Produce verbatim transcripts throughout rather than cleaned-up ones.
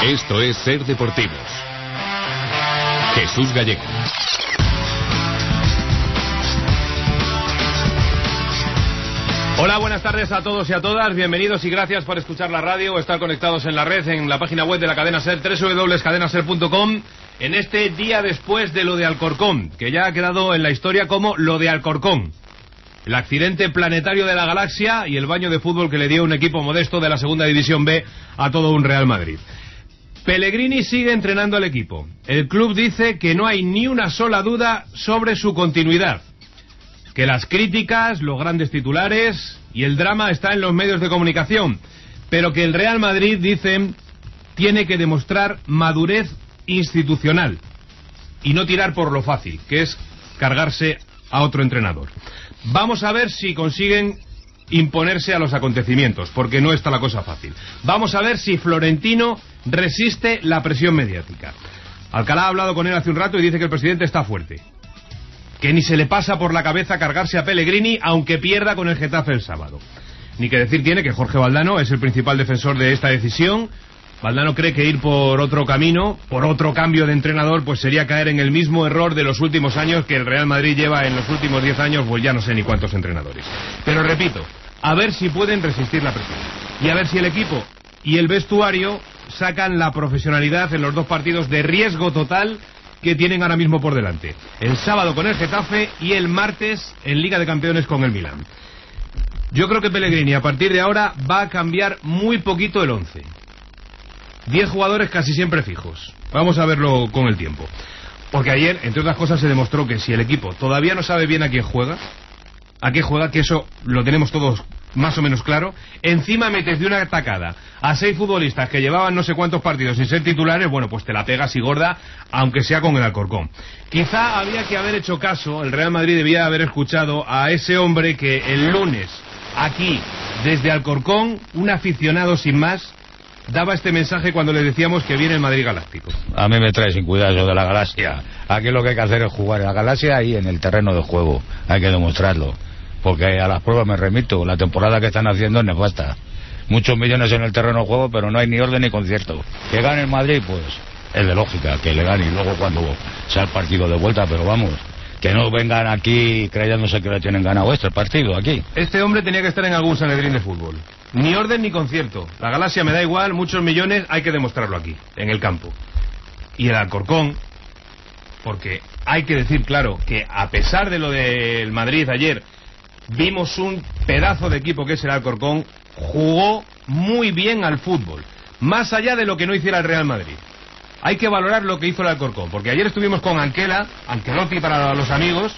Esto es Ser Deportivos. Jesús Gallego. Hola, buenas tardes a todos y a todas. Bienvenidos y gracias por escuchar la radio o estar conectados en la red, en la página web de la cadena SER, doble u doble u doble u punto cadena ser punto com, en este día después de lo de Alcorcón, que ya ha quedado en la historia como lo de Alcorcón. El accidente planetario de la galaxia y el baño de fútbol que le dio un equipo modesto de la segunda división B a todo un Real Madrid. Pellegrini sigue entrenando al equipo. El club dice que no hay ni una sola duda sobre su continuidad. Que las críticas, los grandes titulares y el drama está en los medios de comunicación. Pero que el Real Madrid, dicen, tiene que demostrar madurez institucional y no tirar por lo fácil, que es cargarse a otro entrenador. Vamos a ver si consiguen imponerse a los acontecimientos, porque no está la cosa fácil. Vamos a ver si Florentino resiste la presión mediática. Alcalá ha hablado con él hace un rato y dice que el presidente está fuerte, que ni se le pasa por la cabeza cargarse a Pellegrini aunque pierda con el Getafe el sábado. Ni que decir tiene que Jorge Valdano es el principal defensor de esta decisión. Valdano cree que ir por otro camino, por otro cambio de entrenador, pues sería caer en el mismo error de los últimos años que el Real Madrid lleva en los últimos diez años, pues ya no sé ni cuántos entrenadores. Pero repito, a ver si pueden resistir la presión. Y a ver si el equipo y el vestuario sacan la profesionalidad en los dos partidos de riesgo total que tienen ahora mismo por delante. El sábado con el Getafe y el martes en Liga de Campeones con el Milán. Yo creo que Pellegrini a partir de ahora va a cambiar muy poquito el once. Diez jugadores casi siempre fijos. Vamos a verlo con el tiempo. Porque ayer, entre otras cosas, se demostró que si el equipo todavía no sabe bien a quién juega, a qué juega, que eso lo tenemos todos más o menos claro, encima metes de una atacada a seis futbolistas que llevaban no sé cuántos partidos sin ser titulares, bueno, pues te la pegas y gorda, aunque sea con el Alcorcón. Quizá había que haber hecho caso, el Real Madrid debía haber escuchado a ese hombre que el lunes, aquí, desde Alcorcón, un aficionado sin más, daba este mensaje cuando le decíamos que viene el Madrid Galáctico. A mí me trae sin cuidado eso de la galaxia. Aquí lo que hay que hacer es jugar en la galaxia y en el terreno de juego. Hay que demostrarlo. Porque a las pruebas me remito. La temporada que están haciendo es nefasta. Muchos millones en el terreno de juego, pero no hay ni orden ni concierto. Que gane el Madrid, pues es de lógica que le gane. Y luego cuando sea el partido de vuelta, pero vamos, que no vengan aquí creyéndose que le tienen ganado este partido aquí. Este hombre tenía que estar en algún Sanedrín de fútbol. Ni orden ni concierto. La galaxia me da igual, muchos millones, hay que demostrarlo aquí, en el campo. Y el Alcorcón, porque hay que decir claro que a pesar de lo del Madrid ayer, vimos un pedazo de equipo que es el Alcorcón, jugó muy bien al fútbol, más allá de lo que no hiciera el Real Madrid. Hay que valorar lo que hizo el Alcorcón, porque ayer estuvimos con Anquela, Ancelotti para los amigos,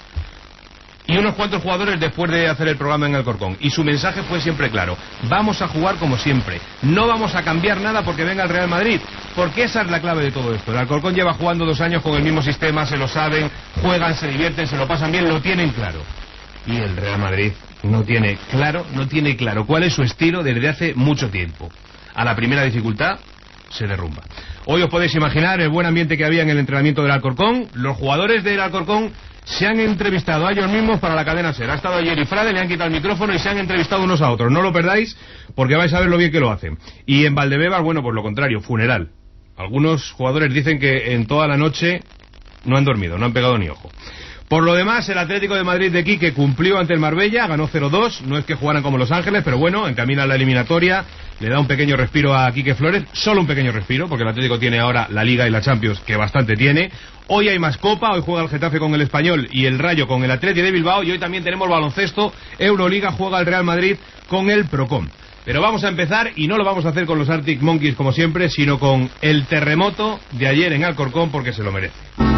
y unos cuantos jugadores después de hacer el programa en Alcorcón. Y su mensaje fue siempre claro. Vamos a jugar como siempre. No vamos a cambiar nada porque venga el Real Madrid. Porque esa es la clave de todo esto. El Alcorcón lleva jugando dos años con el mismo sistema, se lo saben, juegan, se divierten, se lo pasan bien, lo tienen claro. Y el Real Madrid no tiene claro, no tiene claro cuál es su estilo desde hace mucho tiempo. A la primera dificultad se derrumba. Hoy os podéis imaginar el buen ambiente que había en el entrenamiento del Alcorcón. Los jugadores del Alcorcón se han entrevistado a ellos mismos para la cadena SER. Ha estado ayer Ifrade, le han quitado el micrófono y se han entrevistado unos a otros. No lo perdáis porque vais a ver lo bien que lo hacen. Y en Valdebebas, bueno, pues lo contrario, funeral. Algunos jugadores dicen que en toda la noche no han dormido, no han pegado ni ojo. Por lo demás, el Atlético de Madrid de Quique cumplió ante el Marbella, ganó cero dos, no es que jugaran como Los Ángeles, pero bueno, encamina la eliminatoria, le da un pequeño respiro a Quique Flores, solo un pequeño respiro, porque el Atlético tiene ahora la Liga y la Champions, que bastante tiene. Hoy hay más Copa, hoy juega el Getafe con el Español y el Rayo con el Atleti de Bilbao, y hoy también tenemos baloncesto, Euroliga, juega el Real Madrid con el Procom. Pero vamos a empezar, y no lo vamos a hacer con los Arctic Monkeys como siempre, sino con el terremoto de ayer en Alcorcón, porque se lo merece.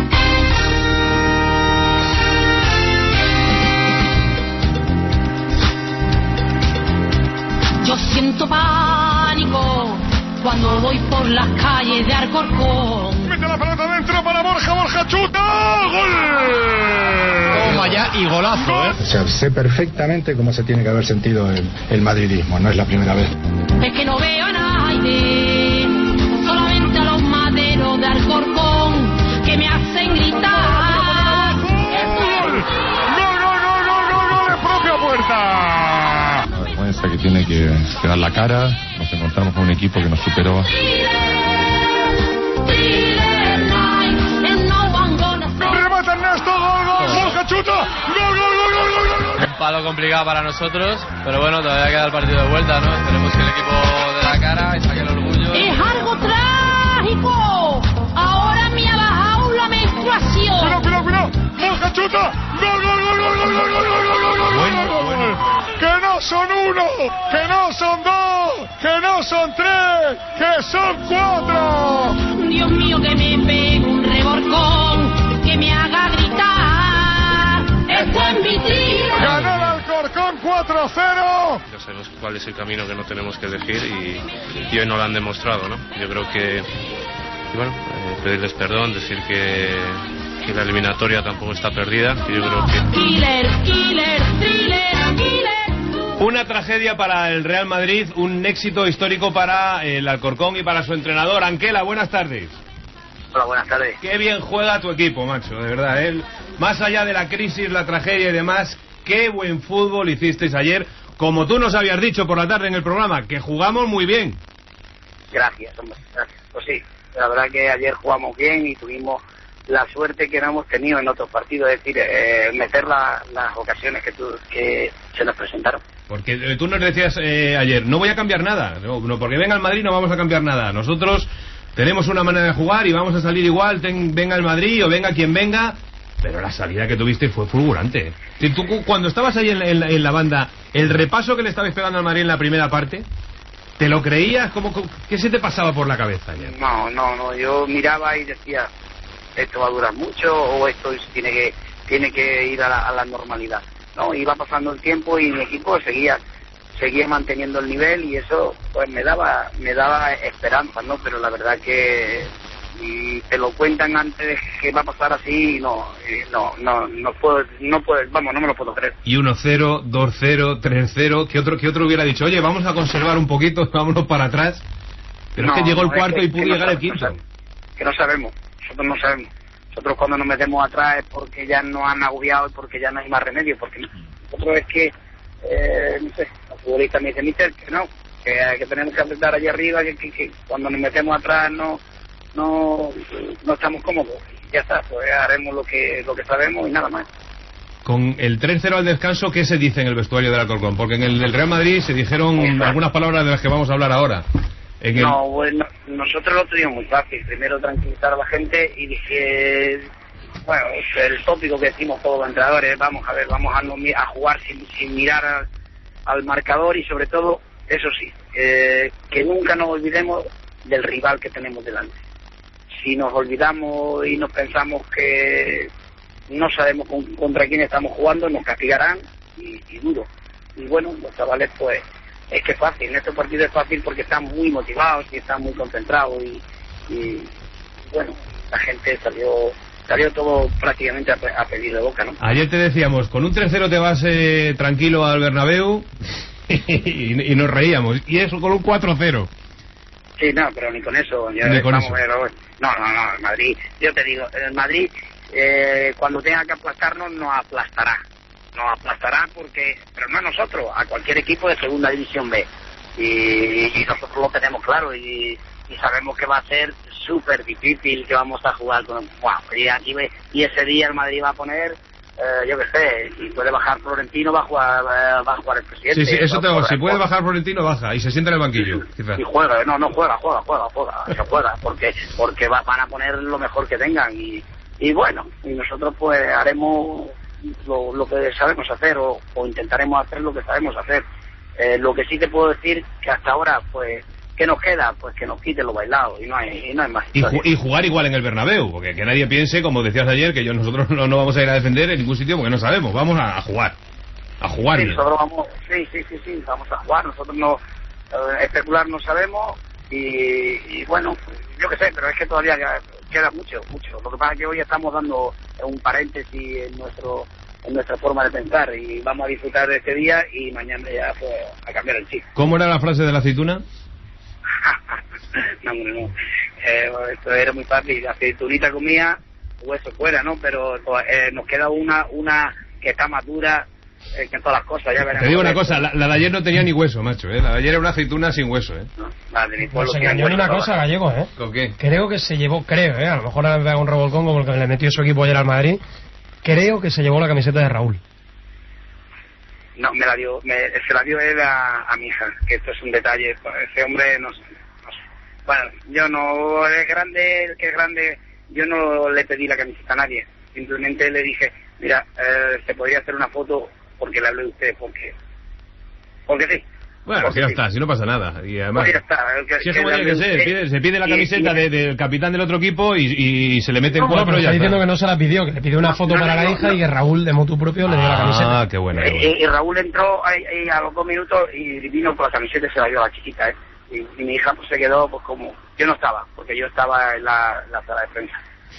Yo siento pánico cuando voy por las calles de Alcorcón. Mete la pelota dentro para Borja, Borja chuta, ¡gol! Toma ya y golazo, ¿eh? O sea, sé perfectamente cómo se tiene que haber sentido el, el madridismo, no es la primera vez. Es que no veo a nadie, solamente a los maderos de Alcorcón que me hacen gritar. ¡Gol! ¡Gol, gol, gol, gol, gol, gol de propia puerta! Una vergüenza que tiene que, que dar la cara. Nos encontramos con un equipo que nos superó thriller night, and no one gonna stop. Remata Ernesto, gol, gol, Borja chuta, gol, gol, gol, gol, gol, gol. Un palo complicado para nosotros, pero bueno, todavía queda el partido de vuelta, ¿no? Esperemos que el equipo de la cara y saque el orgullo. Es algo trágico. Ahora me ha bajado la menstruación. Cuidado, cuidado, cuidado. Borja chuta. Gol, gol, gol, gol, gol, gol, gol, gol, gol, gol, Bueno, gol, bueno. gol. Que no son uno, que no son dos, que no son tres, que son cuatro. Dios mío, que me pegue un reborcón, que me haga gritar. Esto es mi tiro. Ganó el Alcorcón cuatro cero. Ya sabemos cuál es el camino que no tenemos que elegir y, y hoy no lo han demostrado, ¿no? Yo creo que, y bueno, eh, pedirles perdón, decir que, que la eliminatoria tampoco está perdida, que yo creo que... Killer, killer, thriller, killer. Una tragedia para el Real Madrid, un éxito histórico para el Alcorcón y para su entrenador. Anquela, buenas tardes. Hola, buenas tardes. Qué bien juega tu equipo, macho, de verdad. ¿eh? Más allá de la crisis, la tragedia y demás, qué buen fútbol hicisteis ayer. Como tú nos habías dicho por la tarde en el programa, que jugamos muy bien. Gracias, hombre, gracias. Pues sí, la verdad que ayer jugamos bien y tuvimos la suerte que no hemos tenido en otros partidos, es decir, eh, meter la, las ocasiones que, tu, que se nos presentaron. Porque eh, tú nos decías eh, ayer, no voy a cambiar nada, no, no, porque venga el Madrid no vamos a cambiar nada. Nosotros tenemos una manera de jugar y vamos a salir igual, ten, venga el Madrid o venga quien venga. Pero la salida que tuviste fue fulgurante. Si tú, cuando estabas ahí en, en, en la banda, el repaso que le estabais pegando al Madrid en la primera parte, ¿te lo creías? ¿Cómo, ¿Qué se te pasaba por la cabeza ayer? No, no, no, yo miraba y decía, esto va a durar mucho o esto tiene que tiene que ir a la, a la normalidad. No, iba pasando el tiempo y mi equipo seguía seguía manteniendo el nivel y eso pues me daba me daba esperanza, ¿no? Pero la verdad que y te lo cuentan antes de que va a pasar así y no no no no puedo no puedo vamos no me lo puedo creer. Y uno cero, dos cero, tres cero, ¿qué otro, qué otro hubiera dicho? Oye, vamos a conservar un poquito, vámonos para atrás. Pero No, es que llegó el no, es cuarto que- y pudo que no llegar el sabemos, quinto. que no sabemos, nosotros no sabemos. Nosotros cuando nos metemos atrás es porque ya nos han agobiado y porque ya no hay más remedio, porque nosotros es que, eh, no sé, los futbolistas me dicen, mister, que no, que, que tenemos que apretar allá arriba, que, que, que cuando nos metemos atrás no no no estamos cómodos. Ya está, pues haremos lo que lo que sabemos y nada más. Con el tres cero al descanso, ¿qué se dice en el vestuario del Alcorcón? Porque en el del Real Madrid se dijeron Exacto. algunas palabras de las que vamos a hablar ahora. En el... No, bueno, nosotros lo tuvimos muy fácil. Primero tranquilizar a la gente y dije, bueno, el tópico que decimos todos los entrenadores, vamos a ver, vamos a, no, a jugar sin, sin mirar al, al marcador y sobre todo, eso sí, eh, que nunca nos olvidemos del rival que tenemos delante. Si nos olvidamos y nos pensamos que no sabemos con, contra quién estamos jugando, nos castigarán y, y duro. Y bueno, los chavales pues es que es fácil, en este partido es fácil porque están muy motivados y están muy concentrados y, y bueno, la gente salió salió todo prácticamente a, a pedir de boca, ¿no? Ayer te decíamos, con un tres cero te vas eh, tranquilo al Bernabéu y, y nos reíamos. Y eso con un cuatro cero. Sí, no, pero ni con eso. Ya Ni con vamos eso. a ver, no, no, no, el Madrid, yo te digo, el Madrid eh, cuando tenga que aplastarnos nos aplastará. Nos aplastará porque, pero no a nosotros, a cualquier equipo de segunda división B. Y, y nosotros lo tenemos claro y, y sabemos que va a ser súper difícil, que vamos a jugar con... Wow, y, aquí, ve- y ese día el Madrid va a poner, eh, yo qué sé, si puede bajar Florentino va a jugar, eh, va a jugar el presidente. Sí, sí, eso va a tengo. jugar- Si puede bajar Florentino, baja. Y se sienta en el banquillo, quizás. y juega, no, no juega, juega, juega, juega, se juega, porque porque va- van a poner lo mejor que tengan y, y bueno, y nosotros pues haremos lo, lo que sabemos hacer o, o intentaremos hacer lo que sabemos hacer. Eh, lo que sí te puedo decir que hasta ahora pues ¿qué nos queda? Pues que nos quiten lo bailado y no hay, y no hay más Y, historia. ju- y jugar igual en el Bernabéu, porque que nadie piense, como decías ayer, que yo nosotros no, no vamos a ir a defender en ningún sitio porque no sabemos, vamos a, a jugar, a jugar Sí, bien. nosotros vamos, sí, sí, sí, sí, vamos a jugar, nosotros no eh, especular no sabemos y, y bueno, yo qué sé, pero es que todavía queda mucho, mucho. Lo que pasa es que hoy estamos dando un paréntesis en nuestro en nuestra forma de pensar y vamos a disfrutar de este día y mañana ya pues a cambiar el chip. ¿Cómo era la frase de la aceituna? No, hombre, no. Eh, esto era muy fácil, aceitunita comía, hueso fuera, ¿no? Pero eh, nos queda una una que está más dura eh, que todas las cosas, ya veremos. Te digo una cosa, la, la de ayer no tenía ni hueso, macho, ¿eh? La de ayer era una aceituna sin hueso, ¿eh? No, la de mi No pueblo se tiene engañó en hueso una todas. cosa, Gallego, ¿eh? ¿Con qué? Creo que se llevó, creo, ¿eh? A lo mejor le pega un revolcón como el que le metió su equipo ayer al Madrid. Creo que se llevó la camiseta de Raúl. No, me la dio, me, se la dio él a, a mi hija, que esto es un detalle. Ese hombre, no sé, no sé. Bueno, yo no, es grande, el que es grande, yo no le pedí la camiseta a nadie. Simplemente le dije, mira, eh, se podría hacer una foto porque le hablé de usted, porque, porque sí. Bueno, porque si ya sí. está, si no pasa nada. Y además, Porque ya está. Que, si es que como le tiene que hablé de ser, usted. pide- se pide la Y- camiseta y- de- del capitán del otro equipo y, y se le mete en No, cuatro pero y ya está está. diciendo que no se la pidió, que le pidió una foto no, para no, la no, hija no. y que Raúl de motu propio le dio la camiseta. Ah, qué bueno, qué Y, bueno. y Raúl entró ahí, ahí a los dos minutos y vino con la camiseta y se la dio a la chiquita, ¿eh? Y, y mi hija pues se quedó pues como... Yo no estaba, porque yo estaba en la, la sala de prensa.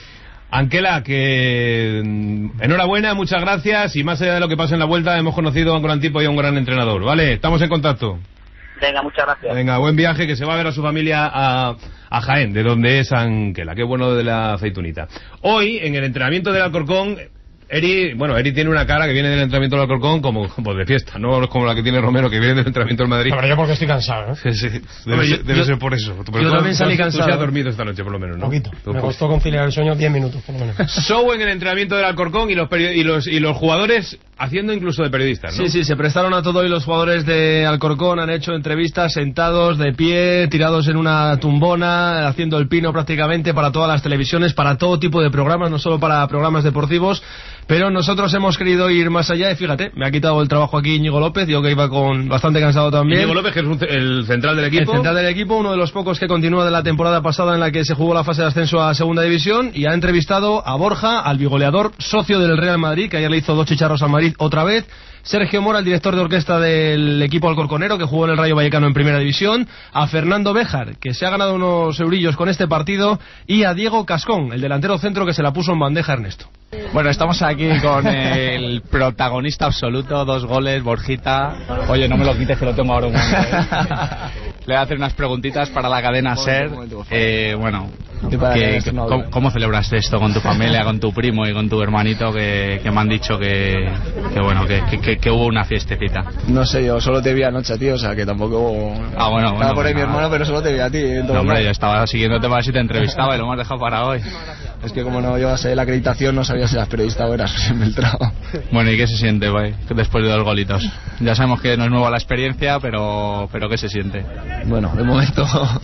Anquela, que mm, enhorabuena, muchas gracias y más allá de lo que pasa en la vuelta hemos conocido a un gran tipo y a un gran entrenador, ¿vale? Estamos en contacto. Venga, muchas gracias. Venga, buen viaje, que se va a ver a su familia a, a Jaén, de donde es Anquela. Qué bueno de la aceitunita. Hoy, en el entrenamiento del Alcorcón, Eri, bueno, Eri tiene una cara que viene del entrenamiento del Alcorcón como, como de fiesta, no como la que tiene Romero, que viene del entrenamiento del Madrid. Pero yo porque estoy cansado, ¿eh? Sí, sí, debe, Hombre, ser, yo- debe yo- ser por eso. Pero yo tú- también tú- salí tú cansado. sí has dormido esta noche, por lo menos, ¿no? Poquito. Tú, Me pues, costó conciliar el sueño diez minutos, por lo menos. show en el entrenamiento del Alcorcón y los, peri- y los, y los jugadores haciendo incluso de periodistas, ¿no? Sí, sí, se prestaron a todo y los jugadores de Alcorcón han hecho entrevistas sentados, de pie, tirados en una tumbona, haciendo el pino prácticamente para todas las televisiones, para todo tipo de programas, no solo para programas deportivos, pero nosotros hemos querido ir más allá y fíjate, me ha quitado el trabajo aquí Íñigo López, yo que iba con bastante cansado también. Íñigo López, que es un ce- el central del equipo. El central del equipo, uno de los pocos que continúa de la temporada pasada en la que se jugó la fase de ascenso a Segunda División, y ha entrevistado a Borja, al bigoleador, socio del Real Madrid, que ayer le hizo dos chicharros al Madrid otra vez, Sergio Mora, el director de orquesta del equipo alcorconero, que jugó en el Rayo Vallecano en Primera División, a Fernando Béjar, que se ha ganado unos eurillos con este partido, y a Diego Cascón, el delantero centro que se la puso en bandeja a Ernesto. Bueno, estamos aquí con el protagonista absoluto, dos goles, Borjita. Oye, no me lo quites que lo tengo ahora un momento, ¿eh? Le voy a hacer unas preguntitas para la cadena SER. Eh, bueno, que- que- ¿cómo, cómo celebraste esto con tu familia, con tu primo y con tu hermanito que, que me han dicho que, que bueno, que, que- que, que hubo una fiestecita? No sé, yo solo te vi anoche, tío, o sea que tampoco... Ah, bueno, Estaba bueno. por ahí pues mi nada. hermano, pero solo te vi a ti. en todo No, hombre, caso. yo estaba siguiéndote para ver si te entrevistaba y lo hemos dejado para hoy. Es que como no llevas eh, la acreditación, no sabía si eras periodista o eras infiltrado. Bueno, ¿y qué se siente, güey, después de dos golitos? Ya sabemos que no es nueva la experiencia, pero, pero ¿qué se siente? Bueno, de momento,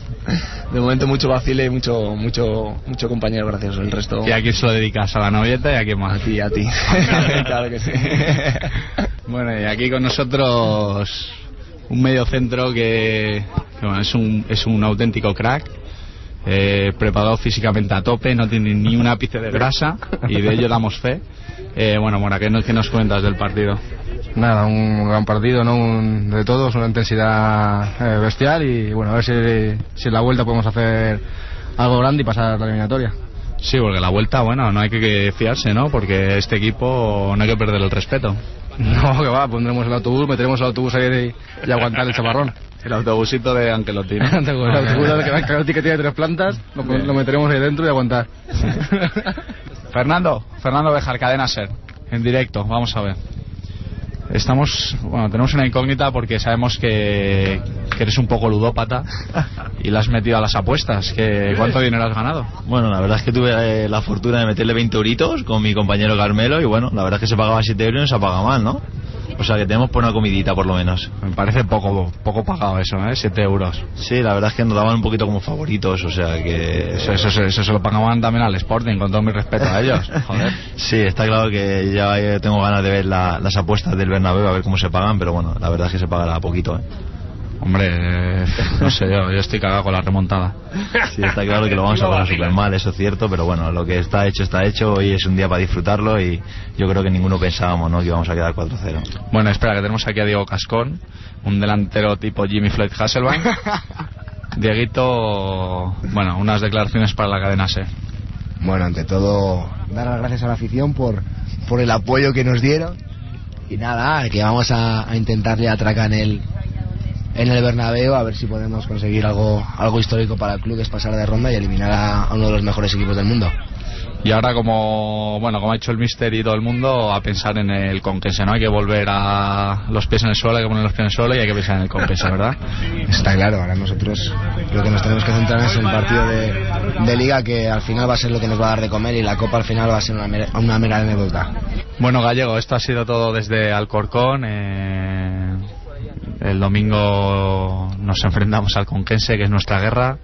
de momento mucho vacile y mucho, mucho, mucho compañero gracioso. El resto... ¿Y a quién se lo dedicas? ¿A la novieta y a quién más? A ti, a ti. Claro que sí. Bueno, y aquí con nosotros un medio centro que, que, bueno, es un, es un auténtico crack, eh, preparado físicamente a tope, no tiene ni un ápice de grasa y de ello damos fe. Eh, bueno, Mora, ¿qué nos, qué nos cuentas del partido? Nada, un gran partido, ¿no? Un- de todos, una intensidad eh, bestial y bueno, a ver si, si en la vuelta podemos hacer algo grande y pasar la eliminatoria. Sí, porque la vuelta, bueno, no hay que, que fiarse, ¿no? Porque este equipo no hay que perder el respeto. No, que va, pondremos el autobús, meteremos el autobús ahí y, y aguantar el chaparrón. El autobusito de Ancelotti, ¿no? el autobús de Ancelotti que tiene tres plantas, lo, lo meteremos ahí dentro y aguantar. Fernando, Fernando Béjar, cadena SER, en directo, vamos a ver. Estamos, bueno, tenemos una incógnita porque sabemos que, que eres un poco ludópata y le has metido a las apuestas. Que, ¿cuánto dinero has ganado? Bueno, la verdad es que tuve eh, la fortuna de meterle veinte euritos con mi compañero Carmelo y bueno, la verdad es que se pagaba siete euros y no se paga mal, ¿no? O sea que tenemos por una comidita por lo menos. Me parece poco poco pagado eso, ¿eh? siete euros. Sí, la verdad es que nos daban un poquito como favoritos, o sea que... Eso, eso, eso, eso se lo pagaban también al Sporting, con todo mi respeto a ellos. Joder. Sí, está claro que ya eh, tengo ganas de ver la- las apuestas del Bernabéu, a ver cómo se pagan, pero bueno, la verdad es que se pagará poquito, ¿eh? Hombre, eh, no sé, yo, yo estoy cagado con la remontada. Sí, está claro que lo vamos a pasar súper mal, eso es cierto, pero bueno, lo que está hecho está hecho, hoy es un día para disfrutarlo y yo creo que ninguno pensábamos, ¿no?, que íbamos a quedar cuatro cero. Bueno, espera, que tenemos aquí a Diego Cascón, un delantero tipo Jimmy Floyd Hasselbank. Dieguito, bueno, unas declaraciones para la cadena SER. Bueno, ante todo, dar las gracias a la afición por, por el apoyo que nos dieron. Y nada, que vamos a, a intentarle atracar en el, en el Bernabéu, a ver si podemos conseguir algo, algo histórico para el club, que es pasar de ronda y eliminar a, a uno de los mejores equipos del mundo. y ahora como bueno como ha hecho el míster y todo el mundo, a pensar en el Conquense, ¿no? Hay que volver a los pies en el suelo, hay que poner los pies en el suelo y hay que pensar en el Conquense, ¿verdad? Está claro, ahora nosotros lo que nos tenemos que centrar es en el partido de, de Liga, que al final va a ser lo que nos va a dar de comer, y la Copa al final va a ser una mera, una mera anécdota. Bueno, Gallego, esto ha sido todo desde Alcorcón. eh... El domingo nos enfrentamos al Conquense, que es nuestra guerra.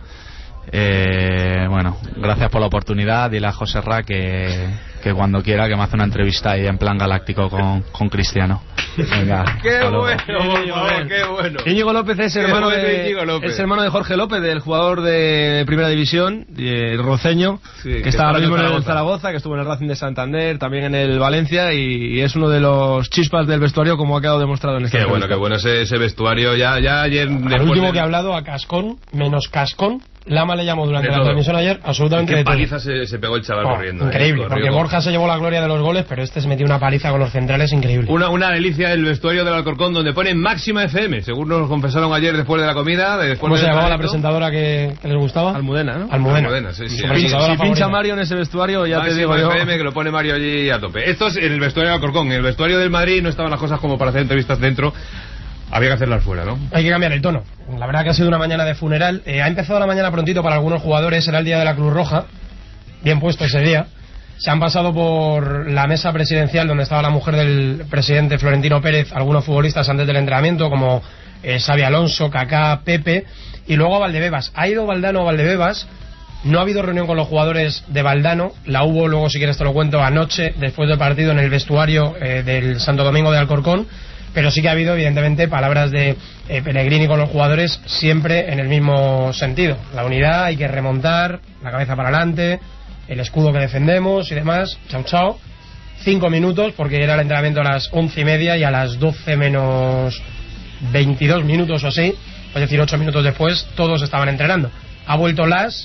Eh, bueno, gracias por la oportunidad. Dile a José Ra que, que cuando quiera que me hace una entrevista ahí en plan galáctico con, con Cristiano. Venga, qué bueno, por favor, qué bueno. Íñigo López es hermano, bueno, de, López. es hermano de Jorge López, del jugador de Primera División, el roceño, sí, que, que está ahora mismo en Zaragoza. el Zaragoza, que estuvo en el Racing de Santander, también en el Valencia, y, y es uno de los chispas del vestuario, como ha quedado demostrado en esta Qué bueno, entrevista. qué bueno ese, ese vestuario. Ya, ya ayer. Al último de... que ha hablado, a Cascón, menos Cascón, Lama le llamó durante de la todo. transmisión ayer absolutamente Qué de todo. paliza se, se pegó el chaval Oh, corriendo. increíble, eh, porque corrió. Borja se llevó la gloria de los goles, pero este se metió una paliza con los centrales increíble. Una, una delicia del vestuario del Alcorcón, donde pone Máxima F M, según nos confesaron ayer después de la comida. Después ¿Cómo del se llamaba la entrenamiento. presentadora que, que les gustaba? Almudena, ¿no? Almudena. Almudena, sí, sí. Su Si, presentadora si pincha favorita. Mario en ese vestuario, ya Máxima te digo yo. F M, que lo pone Mario allí a tope. Esto es en el vestuario del Alcorcón. En el vestuario del Madrid no estaban las cosas como para hacer entrevistas dentro. Había que hacerlas fuera, ¿no? Hay que cambiar el tono. La verdad que ha sido una mañana de funeral. Eh, ha empezado la mañana prontito para algunos jugadores. Era el día de la Cruz Roja. Bien puesto ese día. Se han pasado por la mesa presidencial donde estaba la mujer del presidente Florentino Pérez, algunos futbolistas antes del entrenamiento, como eh, Xavi Alonso, Kaká, Pepe, y luego a Valdebebas. Ha ido Valdano a Valdebebas. No ha habido reunión con los jugadores de Valdano. La hubo, luego si quieres te lo cuento, anoche, después del partido, en el vestuario eh, del Santo Domingo de Alcorcón. Pero sí que ha habido, evidentemente, palabras de eh, Pellegrini con los jugadores, siempre en el mismo sentido. La unidad, hay que remontar, la cabeza para adelante, el escudo que defendemos y demás. Chao, chao. Cinco minutos, porque era el entrenamiento a las once y media, y a las doce menos veintidós minutos o así, es decir, ocho minutos después, todos estaban entrenando. Ha vuelto Las,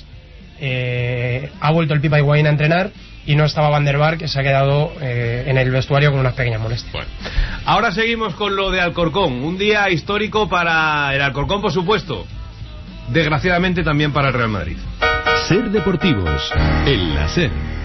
eh, ha vuelto el Pipa Higuaín a entrenar, y no estaba Van der Vaart, que se ha quedado eh, en el vestuario con unas pequeñas molestias. Bueno. Ahora seguimos con lo de Alcorcón. Un día histórico para el Alcorcón, por supuesto. Desgraciadamente también para el Real Madrid. Ser Deportivos, en la SER.